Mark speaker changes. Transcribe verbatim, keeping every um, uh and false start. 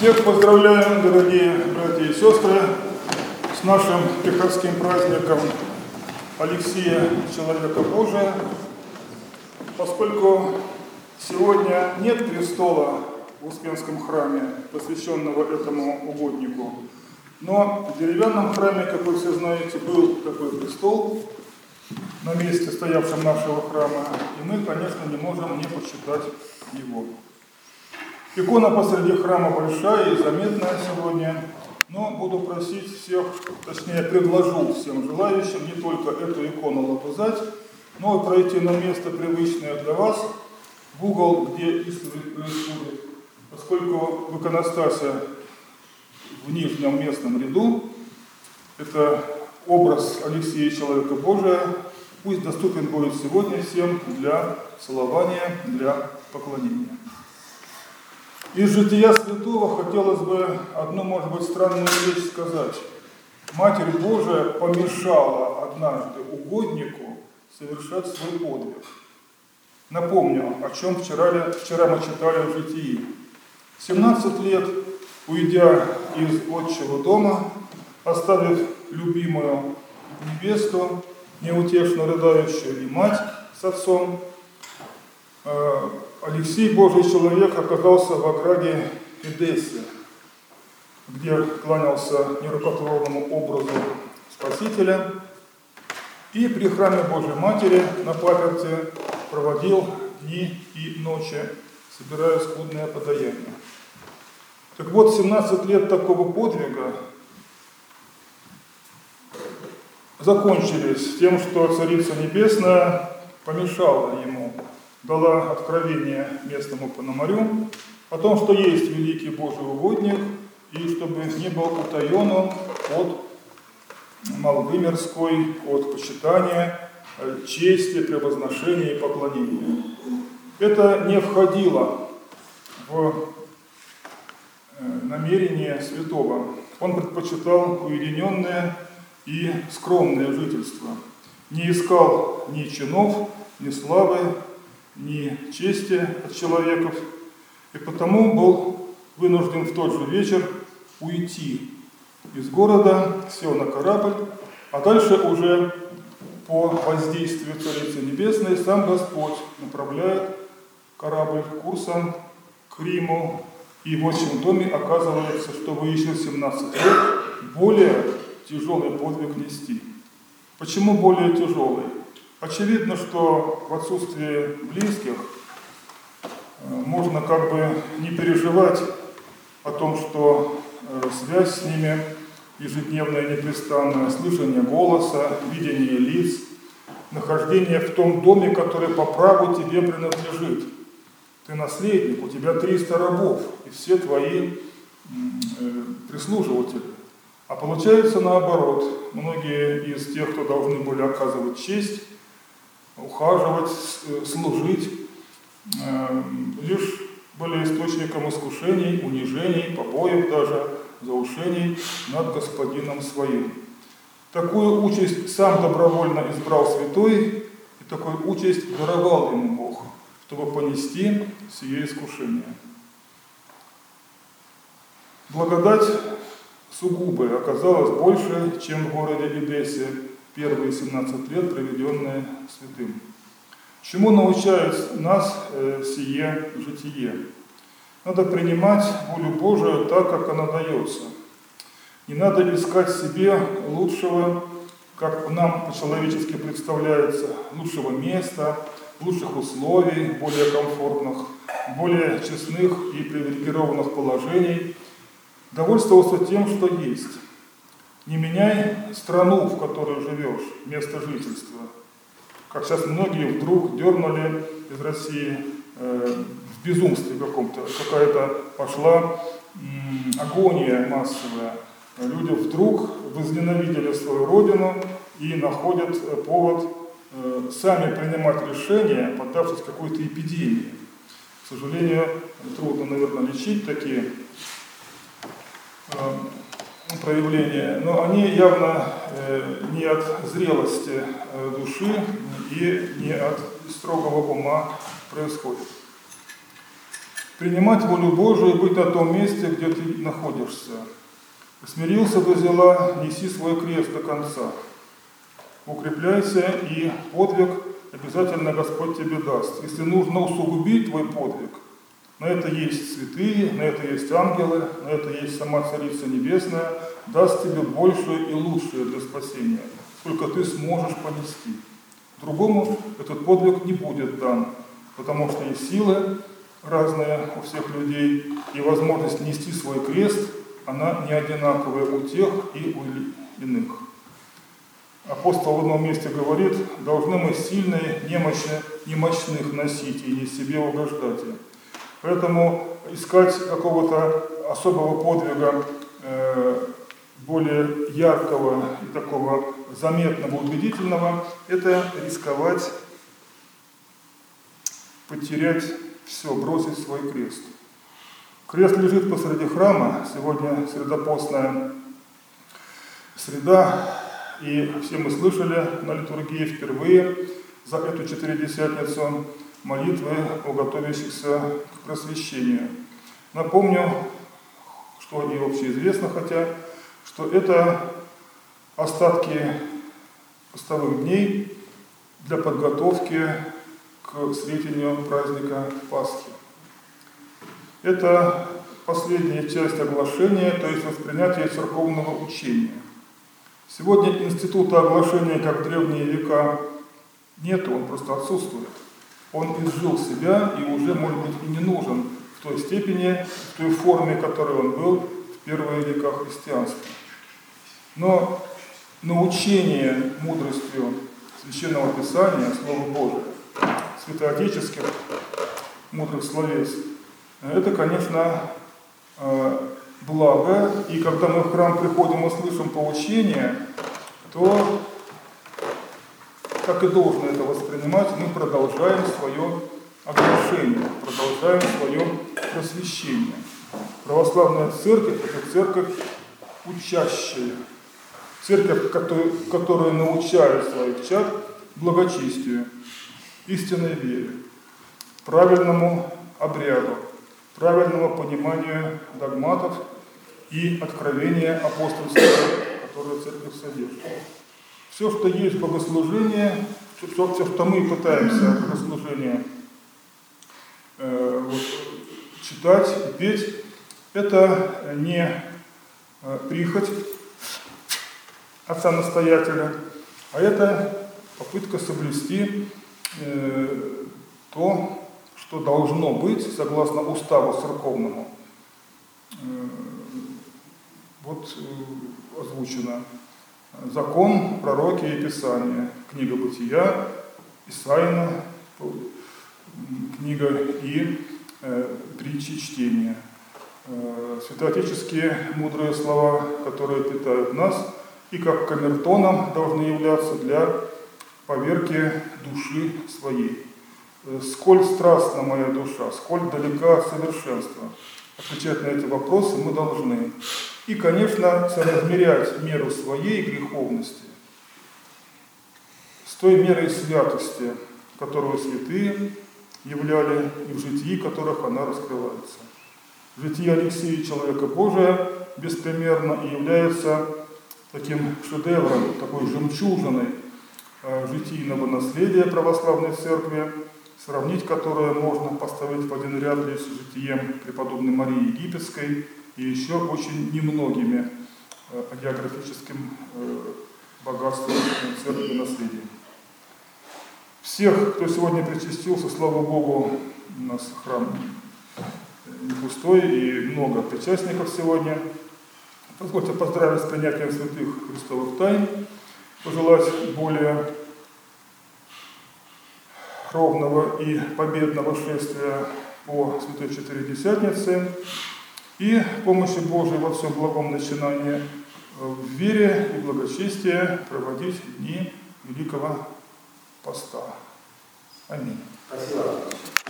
Speaker 1: Всех поздравляем, дорогие братья и сестры, с нашим приходским праздником Алексия, Человека Божия. Поскольку сегодня нет престола в Успенском храме, посвященного этому угоднику, но в деревянном храме, как вы все знаете, был такой престол на месте, стоявшем нашего храма, и мы, конечно, не можем не почитать его. Икона посреди храма большая и заметная сегодня, но буду просить всех, точнее предложу всем желающим не только эту икону лобызать, но и пройти на место, привычное для вас, в угол, где исповедь происходит, поскольку в иконостасе в нижнем местном ряду это образ Алексия, Человека Божия, пусть доступен будет сегодня всем для целования, для поклонения. Из жития святого хотелось бы одну, может быть, странную вещь сказать. Матерь Божия помешала однажды угоднику совершать свой подвиг. Напомню, о чем вчера, вчера мы читали в житии. семнадцать лет, уйдя из отчего дома, оставив любимую невесту, неутешно рыдающую, и мать с отцом, Алексий, Божий человек, оказался в ограде Эдессы, где кланялся нерукотворному образу Спасителя, и при храме Божьей Матери на паперти проводил дни и ночи, собирая скудное подаяние. Так вот, семнадцать лет такого подвига закончились тем, что Царица Небесная помешала ему, дала откровение местному Пономарю о том, что есть великий Божий угодник, и чтобы не был утаен он от молвы мирской, от почитания, чести, превозношения и поклонения. Это не входило в намерение святого. Он предпочитал уединенное и скромное жительство. Не искал ни чинов, ни славы, ни чести от человеков, и потому был вынужден в тот же вечер уйти из города, сел на корабль, а дальше уже по воздействию Царицы Небесной сам Господь направляет корабль курсом к Риму, и в отчим доме оказывается, что выяснил семнадцать лет более тяжелый подвиг нести. Почему более тяжелый? Очевидно, что в отсутствии близких можно как бы не переживать о том, что связь с ними ежедневная, непрестанная, слышание голоса, видение лиц, нахождение в том доме, который по праву тебе принадлежит. Ты наследник, у тебя триста рабов, и все твои прислуживатели. А получается наоборот. Многие из тех, кто должны были оказывать честь, ухаживать, служить, лишь были источником искушений, унижений, побоев даже, заушений над господином своим. Такую участь сам добровольно избрал святой, и такую участь даровал ему Бог, чтобы понести сие искушение. Благодать сугубая оказалась больше, чем в городе Эдессе, первые семнадцать лет, проведенные святым. Чему научает нас э, сие житие? Надо принимать волю Божию так, как она дается. Не надо искать себе лучшего, как нам по-человечески представляется, лучшего места, лучших условий, более комфортных, более честных и привилегированных положений. Довольствоваться тем, что есть. Не меняй страну, в которой живешь, место жительства. Как сейчас многие вдруг дернули из России э, в безумстве каком-то. Какая-то пошла м, агония массовая. Люди вдруг возненавидели свою родину и находят повод э, сами принимать решения, поддавшись какой-то эпидемии. К сожалению, трудно, наверное, лечить такие э, проявления, но они явно э, не от зрелости э, души и не от строгого ума происходят. принимать волю Божию и быть на том месте, где ты находишься. Смирился до зела, неси свой крест до конца. Укрепляйся, и подвиг обязательно Господь тебе даст. Если нужно усугубить твой подвиг, на это есть святые, на это есть ангелы, на это есть сама Царица Небесная, даст тебе большее и лучшее для спасения, сколько ты сможешь понести. Другому этот подвиг не будет дан, потому что и силы разные у всех людей, и возможность нести свой крест, она не одинаковая у тех и у иных. Апостол в одном месте говорит: должны мы сильные, немощные, немощных носить и не себе угождать. Поэтому искать какого-то особого подвига, э, более яркого и такого заметного, убедительного, это рисковать потерять все, бросить свой крест. Крест лежит посреди храма, сегодня средопостная среда, и все мы слышали на литургии впервые за эту четыредесятницу молитвы о готовящихся к просвещению. Напомню, что и общеизвестно, хотя, что это остатки постовых дней для подготовки к сретению праздника Пасхи. Это последняя часть оглашения, то есть воспринятие церковного учения. Сегодня института оглашения, как в древние века, нет, он просто отсутствует. Он изжил себя и уже, может быть, и не нужен в той степени, в той форме, в которой он был в первые века христианства. Но научение мудростью Священного Писания, Слова Божия, святоотеческих мудрых словес, это, конечно, благо. И когда мы в храм приходим и слышим поучение, то, как и должно это воспринимать, мы продолжаем свое оглашение, продолжаем свое просвещение. Православная церковь – это церковь учащая, церковь, которая научает своих чад благочестию, истинной вере, правильному обряду, правильному пониманию догматов и откровения апостольского, которое церковь содержит. Все, что есть богослужение, все, все что мы пытаемся богослужение э, вот, читать и петь, это не э, прихоть отца-настоятеля, а это попытка соблюсти э, то, что должно быть согласно уставу церковному. Э, вот э, озвучено. Закон, пророки и Писание, книга Бытия, Исаина, книга и э, притчи чтения. Э, святоотеческие мудрые слова, которые питают нас и как камертоном должны являться для поверки души своей. Э, сколь страстна моя душа, сколь далека от совершенства. Отвечать на эти вопросы мы должны. И, конечно, соразмерять меру своей греховности с той мерой святости, которую святые являли, и в житии которых она раскрывается. Житие Алексея, человека Божия, беспримерно и является таким шедевром, такой жемчужиной житийного наследия православной церкви, сравнить которое можно поставить в один ряд лишь с житием преподобной Марии Египетской и еще очень немногими э, географическим э, богатством церкви и наследия. Всех, кто сегодня причастился, слава Богу, у нас храм не пустой и много причастников сегодня. Позвольте поздравить с принятием святых Христовых тайн, пожелать более ровного и победного шествия по Святой Четыредесятнице и помощи Божией во всем благом начинании в вере и благочестии проводить дни Великого Поста. Аминь.
Speaker 2: Спасибо.